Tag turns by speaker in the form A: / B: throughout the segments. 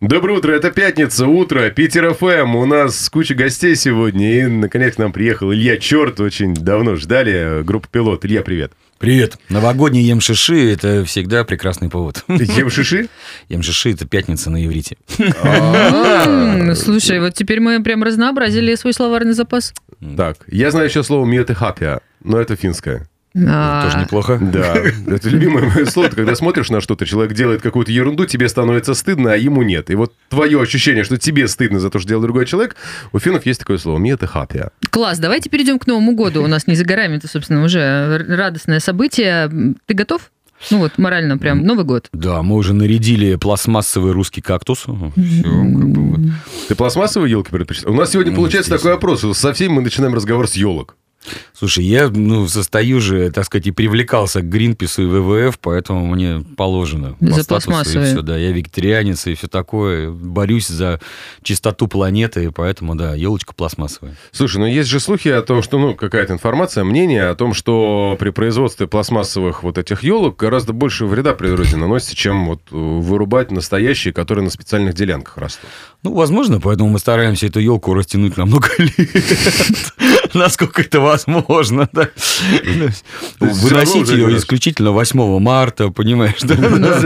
A: Доброе утро, это пятница, утро, Питер ФМ. У нас куча гостей сегодня, и наконец к нам приехал Илья Черт. Очень давно ждали, группа «Пилот». Илья, привет.
B: Привет. Новогодний ем шиши – это всегда прекрасный повод.
A: Ем шиши?
B: Ем шиши – это пятница на иврите.
C: Слушай, вот теперь мы прям разнообразили свой словарный запас.
A: Так, я знаю еще слово «миотехапия», но это финское.
B: Тоже неплохо.
A: Да, это любимое мое слово. Когда смотришь на что-то, человек делает какую-то ерунду, тебе становится стыдно, а ему нет. И вот твое ощущение, что тебе стыдно за то, что делал другой человек, у финнов есть такое слово «миотехапия».
C: Класс, давайте перейдем к Новому году. У нас не за горами, это, собственно, уже радостное событие. Ты готов? Ну вот, морально прям, Новый год.
B: Да, мы уже нарядили пластмассовый русский кактус. Все, как бы.
A: Ты пластмассовые елки предпочитаешь? У нас сегодня получается такой опрос. Со всеми мы начинаем разговор с елок.
B: Слушай, я состою же, так сказать, и привлекался к Гринпису и ВВФ, поэтому мне положено.
C: За пластмассовые.
B: И все, да, я вегетарианец и все такое. Борюсь за чистоту планеты, поэтому, да, елочка пластмассовая.
A: Слушай, ну есть же слухи о том, что, какая-то информация, мнение о том, что при производстве пластмассовых вот этих елок гораздо больше вреда природе наносится, чем вот вырубать настоящие, которые на специальных делянках растут.
B: Ну, возможно, поэтому мы стараемся эту елку растянуть на много лет. Насколько это возможно, да. Выносить ее исключительно 8 марта, понимаешь, да?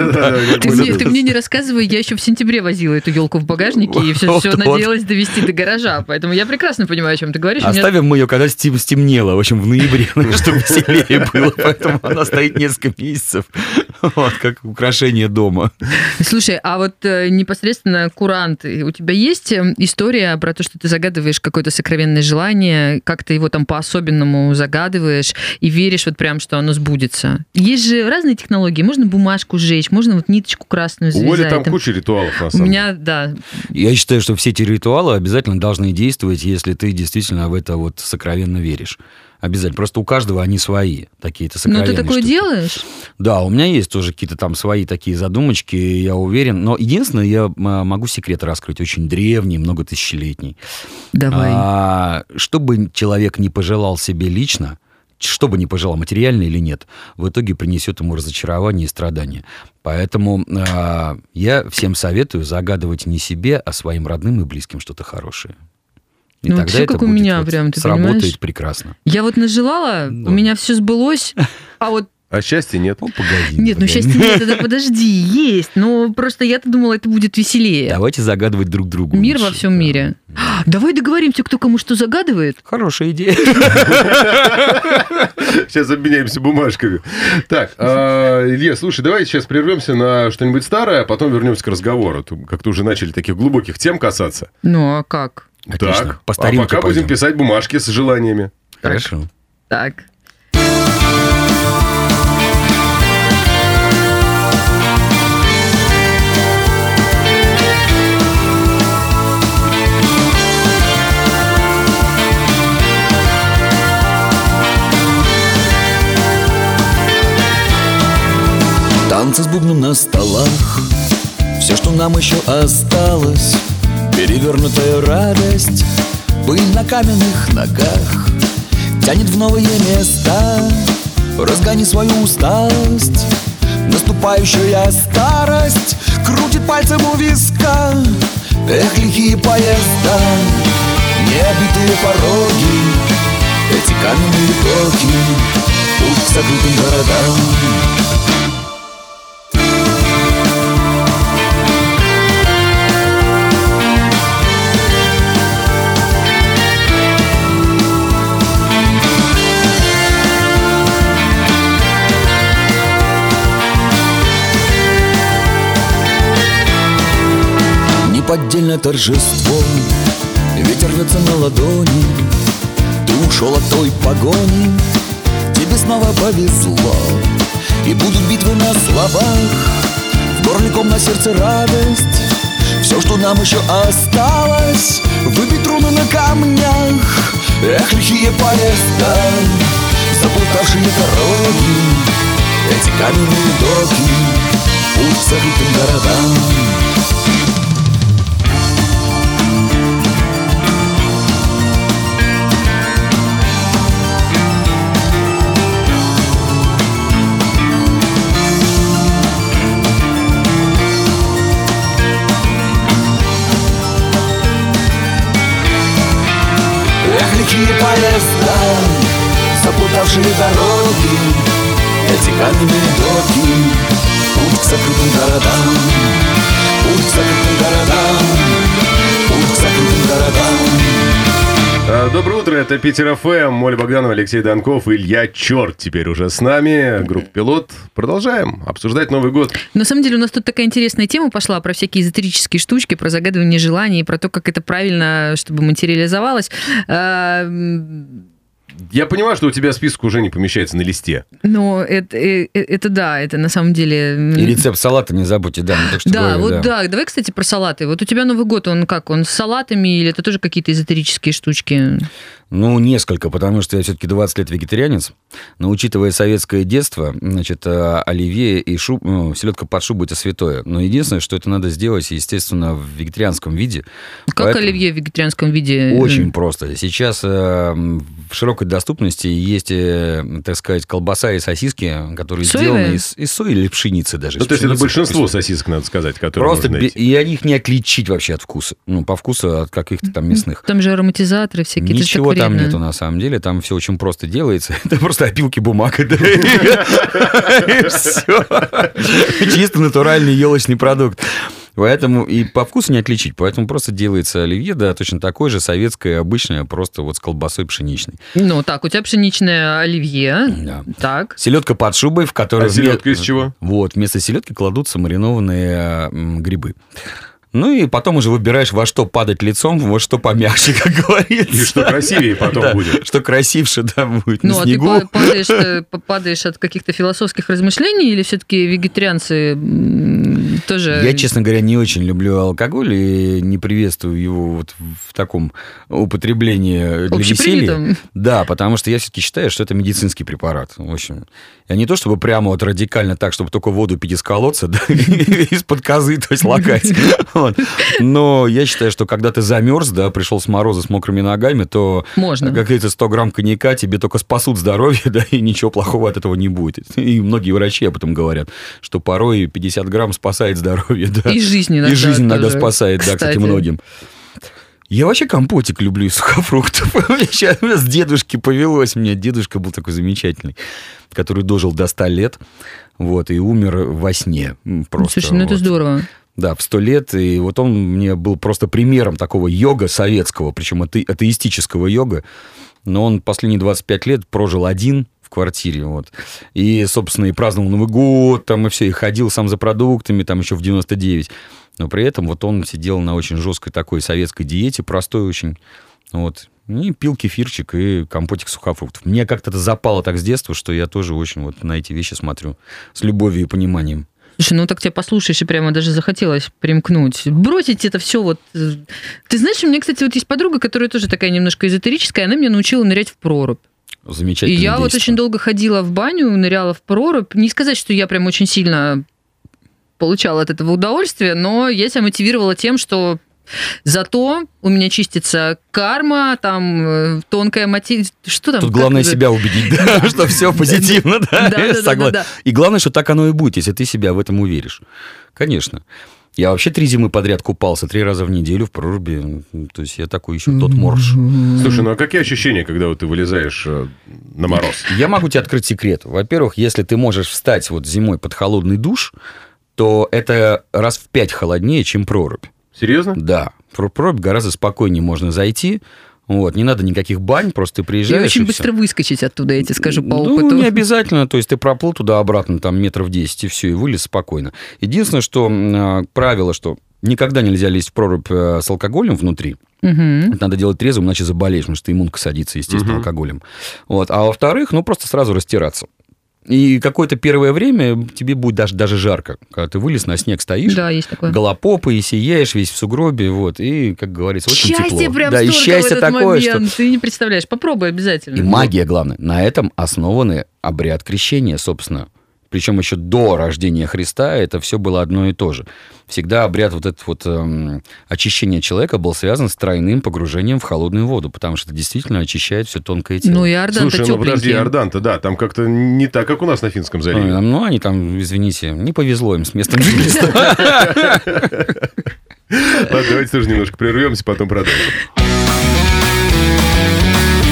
C: Ты мне не рассказывай, я еще в сентябре возила эту елку в багажнике и все надеялась довести до гаража, поэтому я прекрасно понимаю, о чем ты говоришь.
B: Оставим мы ее, когда стемнело, в общем, в ноябре, чтобы веселее было, поэтому она стоит несколько месяцев, вот, как украшение дома.
C: Слушай, а вот непосредственно куранты, у тебя есть история про то, что ты загадываешь какое-то сокровенное желание, как ты его там по-особенному загадываешь и веришь вот прям, что оно сбудется? Есть же разные технологии. Можно бумажку сжечь, можно вот ниточку красную завязать.
A: У Оли там куча ритуалов, на самом деле.
C: У меня, да.
B: Я считаю, что все эти ритуалы обязательно должны действовать, если ты действительно в это вот сокровенно веришь. Обязательно. Просто у каждого они свои, такие-то сокровенные.
C: Ну, ты такое
B: штуки
C: делаешь?
B: Да, у меня есть тоже какие-то там свои такие задумочки, я уверен. Но единственное, я могу секрет раскрыть, очень древний, многотысячелетний.
C: Давай.
B: Что бы человек не пожелал себе лично, что бы ни пожелал, материально или нет, в итоге принесет ему разочарование и страдания. Поэтому я всем советую загадывать не себе, а своим родным и близким что-то хорошее. И
C: ну,
B: тогда
C: все
B: это
C: как у
B: будет,
C: меня, прям, ты
B: сработает
C: понимаешь?
B: Прекрасно.
C: Я вот нажелала, у меня все сбылось, а вот...
A: А счастья нет?
B: Ну, погоди.
C: Нет, ну счастья нет, это подожди, есть. Но просто я-то думала, это будет веселее.
B: Давайте загадывать друг другу.
C: Мир во всем мире. Давай договоримся, кто кому что загадывает.
B: Хорошая идея.
A: Сейчас обменяемся бумажками. Так, Илья, слушай, давай сейчас прервемся на что-нибудь старое, а потом вернемся к разговору. Как-то уже начали таких глубоких тем касаться.
C: Ну, а как?
B: Отлично.
A: Так,
B: по старинке
A: пока
B: пойдем.
A: будем писать бумажки с желаниями.
B: Хорошо.
C: Так.
D: Танцы с бубном на столах, все, что нам еще осталось, перевернутая радость, пыль на каменных ногах, тянет в новые места, разгони свою усталость. Наступающая старость крутит пальцем у виска. Эх, лихие поезда, необитые пороги, эти каменные токи, путь к закрытым городам. Неподдельное торжество, ветер рвется на ладони. Ты ушел от той погони, тебе снова повезло. И будут битвы на словах, в горле ком, на сердце радость. Все, что нам еще осталось, выбить руны на камнях. Эх, лихие поезда, заплутавшие дороги, эти каменные доки, путь к закрытым городам. Одинокие поезда, запутавшие дороги, эти каменные доки, путь к закрытым городам, путь к закрытым городам, путь к закрытым городам.
A: Доброе утро, это Питер ФМ, Оля Богданова, Алексей Донков, Илья Черт теперь уже с нами, группа «Пилот». Продолжаем обсуждать Новый год.
C: На самом деле у нас тут такая интересная тема пошла про всякие эзотерические штучки, про загадывание желаний, про то, как это правильно, чтобы материализовалось.
A: Я понимаю, что у тебя список уже не помещается на листе.
C: Но это да, это на самом деле...
B: И рецепт салата не забудьте, да. Так что
C: Да,
B: говорю,
C: вот да. Давай, кстати, про салаты. Вот у тебя Новый год, он как? Он с салатами или это тоже какие-то эзотерические штучки?
B: Ну, несколько, потому что я все-таки 20 лет вегетарианец. Но учитывая советское детство, значит, оливье и селедка под шубу – это святое. Но единственное, что это надо сделать, естественно, в вегетарианском виде.
C: Как оливье в вегетарианском виде?
B: Очень просто. Сейчас в широкой доступности есть, так сказать, колбаса и сосиски, которые сделаны из сои или пшеницы даже.
A: Ну, то есть это большинство сосисок, надо сказать, которые
B: просто
A: можно найти.
B: И их не отличить вообще от вкуса. Ну, по вкусу от каких-то там мясных.
C: Там же ароматизаторы всякие.
B: Ничего там нету, на самом деле. Там все очень просто делается. Это просто опилки бумага. И все. Чисто натуральный елочный продукт. Поэтому и по вкусу не отличить. Поэтому просто делается оливье, да, точно такое же, советское, обычное, просто вот с колбасой пшеничной.
C: Ну, так, у тебя пшеничное оливье.
B: Да.
C: Так.
B: Селедка под шубой, в которой...
A: А селедка из чего?
B: Вот, вместо селедки кладутся маринованные грибы. Ну и потом уже выбираешь, во что падать лицом, во что помягче, как говорится.
A: И что красивее потом будет.
B: Что красивше, да, будет на
C: Ну, а
B: снегу.
C: ты падаешь от каких-то философских размышлений или все-таки вегетарианцы тоже...
B: Я, честно говоря, не очень люблю алкоголь и не приветствую его вот в таком употреблении для веселья. Да, потому что я все-таки считаю, что это медицинский препарат. В общем, я не то чтобы прямо вот радикально так, чтобы только воду пить из колодца, да, из-под козы, то есть лакать. Но я считаю, что когда ты замерз, да, пришел с мороза с мокрыми ногами, то какие-то 100 грамм коньяка тебе только спасут здоровье, да, и ничего плохого от этого не будет. И многие врачи об этом говорят, что порой 50 грамм спасает здоровье, да.
C: И жизнь иногда.
B: И жизнь иногда спасает, да, кстати, многим. Я вообще компотик люблю из сухофруктов. Сейчас с дедушки повелось мне. Дедушка был такой замечательный, который дожил до 100 лет, вот, и умер во сне. Просто,
C: слушай, ну это здорово.
B: Да, в 100 лет, и вот он мне был просто примером такого йога советского, причем атеистического йога, но он последние 25 лет прожил один в квартире, вот, и, собственно, и праздновал Новый год, там, и все, и ходил сам за продуктами, там, еще в 99, но при этом вот он сидел на очень жесткой такой советской диете, простой очень, вот, и пил кефирчик и компотик сухофруктов. Мне как-то это запало так с детства, что я тоже очень вот на эти вещи смотрю с любовью и пониманием.
C: Слушай, ну так тебя послушаешь, и прямо даже захотелось примкнуть. Бросить это все вот... Ты знаешь, у меня, кстати, вот есть подруга, которая тоже такая немножко эзотерическая, она меня научила нырять в прорубь.
B: Замечательное
C: И я
B: действие.
C: вот очень долго ходила в баню, ныряла в прорубь. Не сказать, что я прям очень сильно получала от этого удовольствие, но я себя мотивировала тем, что зато у меня чистится карма, там тонкая материя. Что там?
B: Тут главное себя убедить, да, что все позитивно, да, согласен. И главное, что так оно и будет, если ты себя в этом уверишь. Конечно. Я вообще 3 зимы подряд купался 3 раза в неделю в проруби. То есть я такой еще тот морж.
A: Слушай, ну а какие ощущения, когда вот ты вылезаешь на мороз?
B: Я могу тебе открыть секрет. Во-первых, если ты можешь встать вот зимой под холодный душ, то это раз в 5 холоднее, чем прорубь.
A: Серьезно?
B: Да. В прорубь гораздо спокойнее можно зайти. Вот, не надо никаких бань, просто ты приезжаешь.
C: И очень быстро выскочить оттуда, я тебе скажу по опыту.
B: Ну, не обязательно. То есть ты проплыл туда-обратно, там, метров 10, и все, и вылез спокойно. Единственное, что правило, что никогда нельзя лезть в прорубь с алкоголем внутри. Это надо делать трезвым, иначе заболеешь, потому что иммунка садится, естественно, алкоголем. Вот. А во-вторых, ну, просто сразу растираться. И какое-то первое время тебе будет даже жарко, когда ты вылез, на снег стоишь,
C: да, есть такое.
B: голопопой, и сияешь весь в сугробе, вот, и, как говорится, очень
C: счастье
B: тепло.
C: Прям
B: да, и счастье
C: в этот
B: такое,
C: момент.
B: что...
C: Ты не представляешь, попробуй обязательно.
B: И магия, главное. На этом основаны обряд крещения, собственно. Причем еще до рождения Христа это все было одно и то же. Всегда обряд вот этот вот очищения человека был связан с тройным погружением в холодную воду, потому что это действительно очищает все тонкое тело.
C: Ну и Иордан-то
A: Слушай, ну подожди, Иордан-то, да, там как-то не так, как у нас на Финском заливе.
B: Ну, они там, извините, не повезло им с местом жительства.
A: Ладно, давайте тоже немножко прервемся, потом продолжим.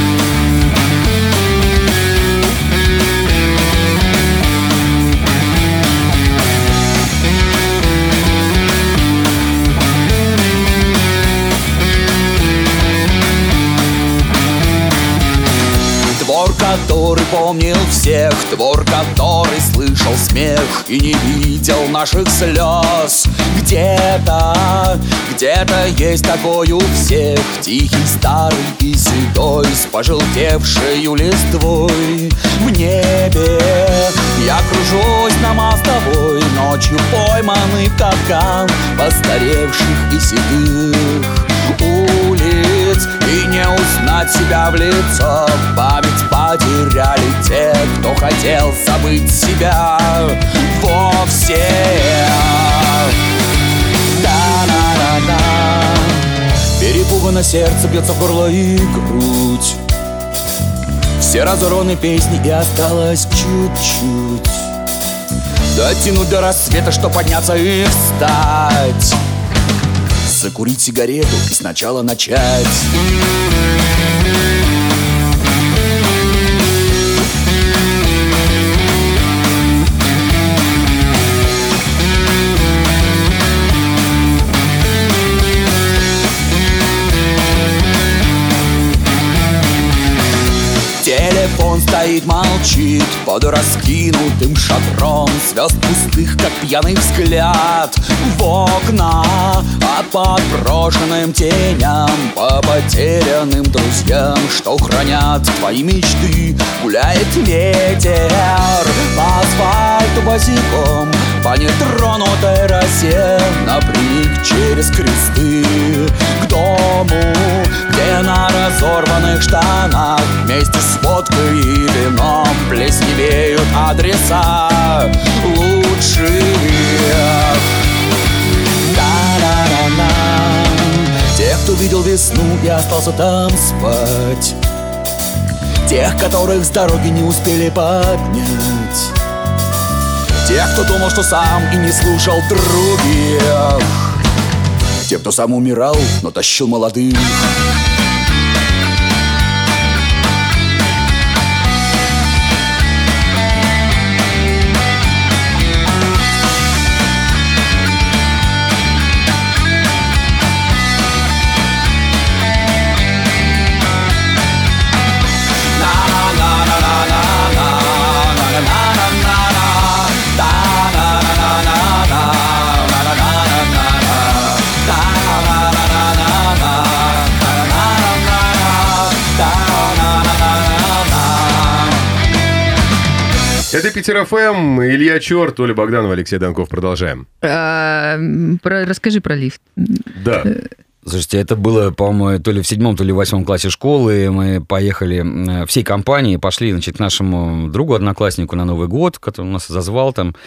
D: помнил всех, двор, который слышал смех и не видел наших слез. Где-то есть такой у всех, тихий, старый и седой, с пожелтевшей листвой. В небе я кружусь на мостовой, ночью пойманный в капкан постаревших и седых улиц. И не узнать себя в лицо, память потеряли те, кто хотел забыть себя вовсе. Да-да-да-да. Перепугано сердце, бьется в горло и грудь. Все разорваны песни, и осталось чуть-чуть дотянуть до рассвета, что подняться и встать, закурить сигарету и сначала начать. Телефон стоит, молчит под раскинутым шатром, звезд пустых, как пьяный взгляд в окна. А по брошенным теням, по потерянным друзьям, что хранят твои мечты, гуляет ветер по асфальту босиком, по нетронутой росе, напрямик через кресты к дому, где на разорванных штанах вместе с водкой и вином плесневеют адреса лучших. Да-да-да-да. Тех, кто видел весну и остался там спать, тех, которых с дороги не успели поднять, тех, кто думал, что сам и не слушал других, тех, кто сам умирал, но тащил молодых.
A: Это Питер ФМ, Илья Черт, Оля Богданова, Алексей Донков. Продолжаем.
C: Расскажи про лифт.
A: Да.
B: Слушайте, это было, по-моему, то ли в 7, то ли в 8 классе школы. Мы поехали всей компанией, пошли, значит, к нашему другу-однокласснику на Новый год, который нас зазвал там.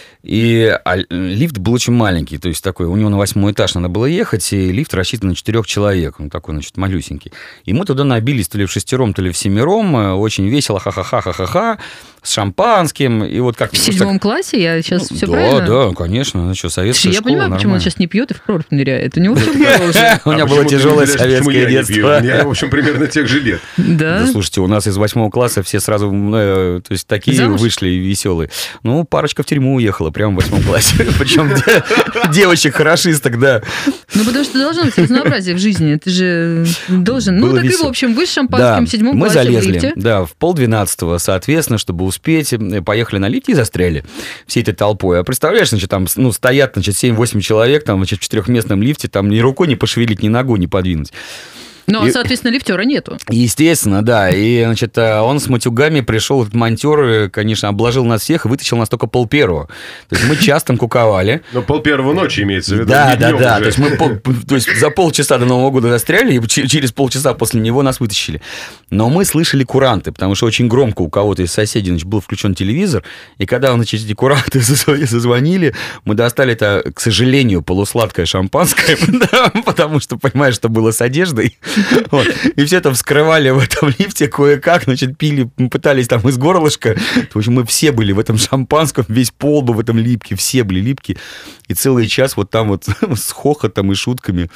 B: И лифт был очень маленький, то есть такой, у него на 8 этаж надо было ехать, и лифт рассчитан на 4 человек, он такой, значит, малюсенький. И мы туда набились то ли в 6, то ли в 7, очень весело, ха-ха-ха-ха-ха-ха, с шампанским, и вот как...
C: В 7 классе? Я сейчас все
B: да,
C: правильно?
B: Да, конечно, ну что, советская школа,
C: я понимаю,
B: нормально.
C: почему он сейчас не пьет и в прорубь ныряет. У него все уже.
B: У меня было тяжелое советское детство.
A: У меня, в общем, примерно тех же лет.
C: Да?
B: Слушайте, у нас из 8 класса все сразу, то есть такие вышли веселые. Ну, парочка в тюрьму уехала прямо в 8 классе. Причем девочек-хорошисток, да.
C: Ну, потому что должно быть разнообразие в жизни. Ты же должен... Ну, так и, в общем, вы с шампанским в 7 классе
B: мы залезли,
C: в лифте.
B: да, в 11:30, соответственно, чтобы успеть, поехали на лифте и застряли всей этой толпой. А представляешь, значит, там, ну, стоят, значит, 7-8 человек, там, значит, в 4-местном лифте, там ни рукой не пошевелить, ни ногу не подвинуть.
C: Ну, а, соответственно, лифтера нету.
B: Естественно, да. И, значит, он с матюгами пришел, этот монтер, конечно, обложил нас всех и вытащил нас только 1:30. То есть мы час там куковали.
A: Но 1:30 ночи имеется в виду.
B: Да. То есть мы за полчаса до Нового года застряли, и через полчаса после него нас вытащили. Но мы слышали куранты, потому что очень громко у кого-то из соседей, значит, был включен телевизор, и когда, значит, эти куранты зазвонили, мы достали это, к сожалению, полусладкое шампанское, потому что, понимаешь, что было с одеждой. Вот. И все это вскрывали в этом лифте кое-как, значит, пили, пытались там из горлышка. В общем, мы все были в этом шампанском, весь пол был в этом липке, все были липкие. И целый час вот там вот с хохотом и шутками.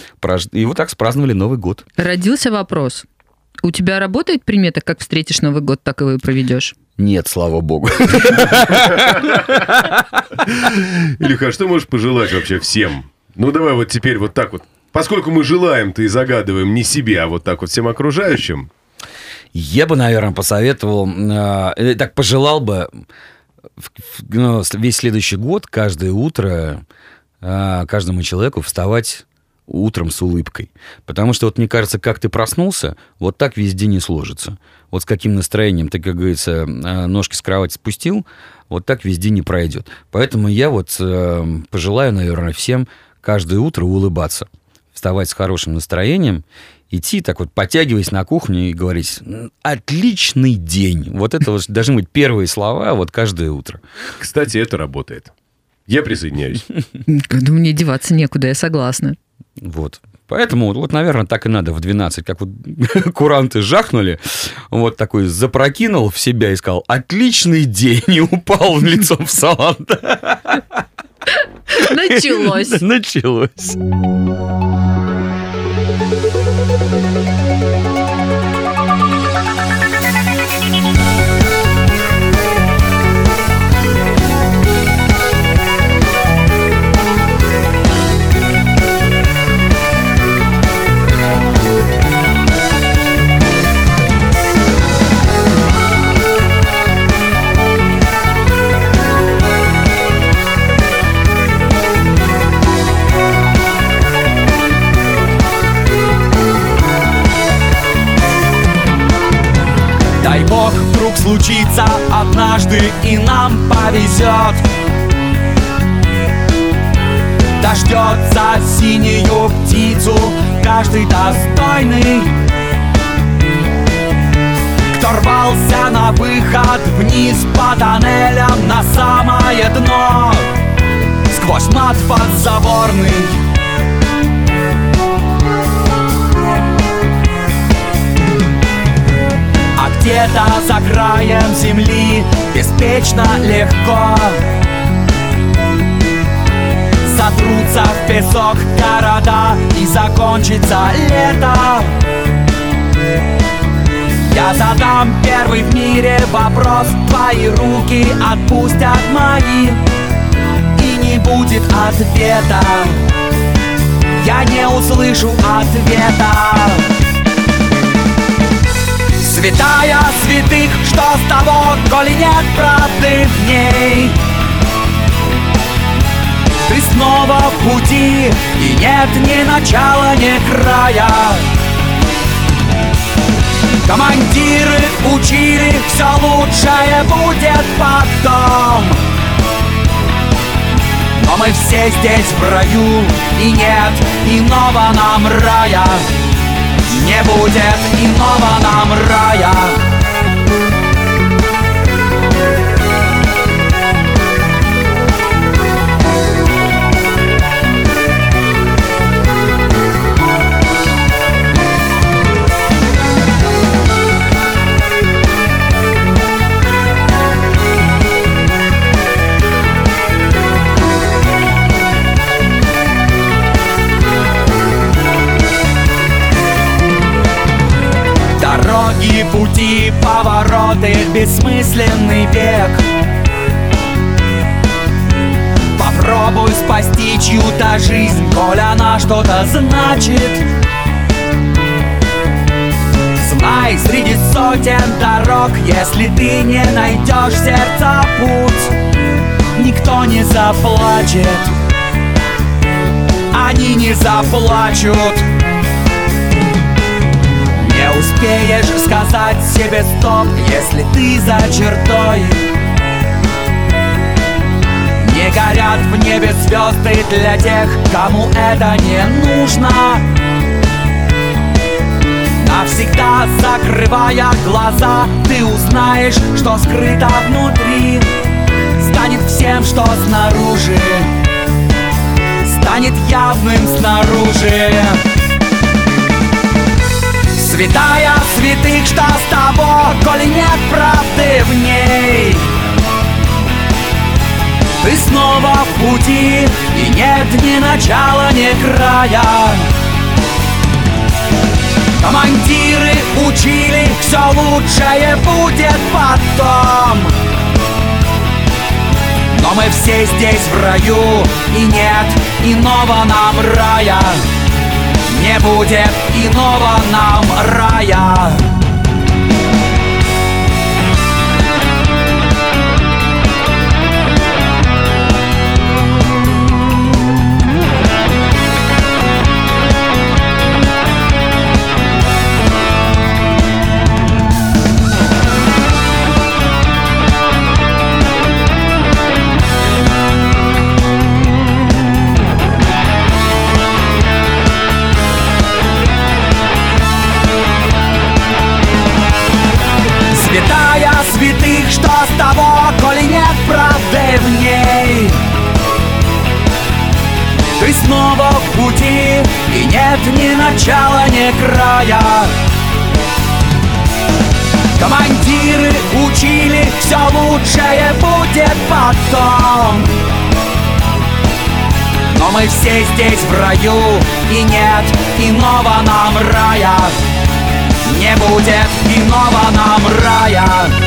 B: И вот так спраздновали Новый год.
C: Родился вопрос. У тебя работает примета, как встретишь Новый год, так и проведешь?
B: Нет, слава богу.
A: Илюха, а что можешь пожелать вообще всем? Ну, давай вот теперь вот так вот. Поскольку мы желаем-то и загадываем не себе, а вот так вот всем окружающим.
B: Я бы, наверное, посоветовал, так пожелал бы весь следующий год, каждое утро, каждому человеку вставать утром с улыбкой. Потому что, вот мне кажется, как ты проснулся, вот так весь день не сложится. Вот с каким настроением ты, как говорится, ножки с кровати спустил, вот так весь день не пройдет. Поэтому я вот пожелаю, наверное, всем каждое утро улыбаться, вставать с хорошим настроением, идти так вот, подтягиваясь на кухню и говорить: «Отличный день». Вот это вот должны быть первые слова вот каждое утро.
A: Кстати, это работает. Я присоединяюсь.
C: Мне деваться некуда, я согласна.
B: Вот. Поэтому, вот, наверное, так и надо в 12, как вот куранты жахнули, вот такой запрокинул в себя и сказал: «Отличный день», и упал лицом в салат.
C: Началось.
B: Началось.
E: Дай бог, вдруг случится однажды и нам повезет. Дождется синюю птицу каждый достойный, кто рвался на выход вниз по тоннелям на самое дно, сквозь мат подзаборный. Где-то за краем земли беспечно легко сотрутся в песок города и закончится лето. Я задам первый в мире вопрос, твои руки отпустят мои, и не будет ответа, я не услышу ответа. Святая святых, что с того, коли нет правды в ней? Ты снова в пути, и нет ни начала, ни края. Командиры учили, все лучшее будет потом, но мы все здесь в раю, и нет иного нам рая. Не будет иного нам рая. Дороги, пути, повороты, бессмысленный бег. Попробуй спасти чью-то жизнь, коль она что-то значит. Знай, среди сотен дорог, если ты не найдешь сердца путь, никто не заплачет, они не заплачут. Не успеешь сказать себе стоп, если ты за чертой. Не горят в небе звезды для тех, кому это не нужно. Навсегда закрывая глаза, ты узнаешь, что скрыто внутри. Станет всем, что снаружи, станет явным снаружи. Святая святых, что с того, коли нет правды в ней? Ты снова в пути, и нет ни начала, ни края. Командиры учили, все лучшее будет потом, но мы все здесь в раю, и нет иного нам рая. Не будет иного нам рая. нет ни начала, ни края. Командиры учили, все лучшее будет потом. Но мы все здесь в раю, и нет иного нам рая. Не будет иного нам рая.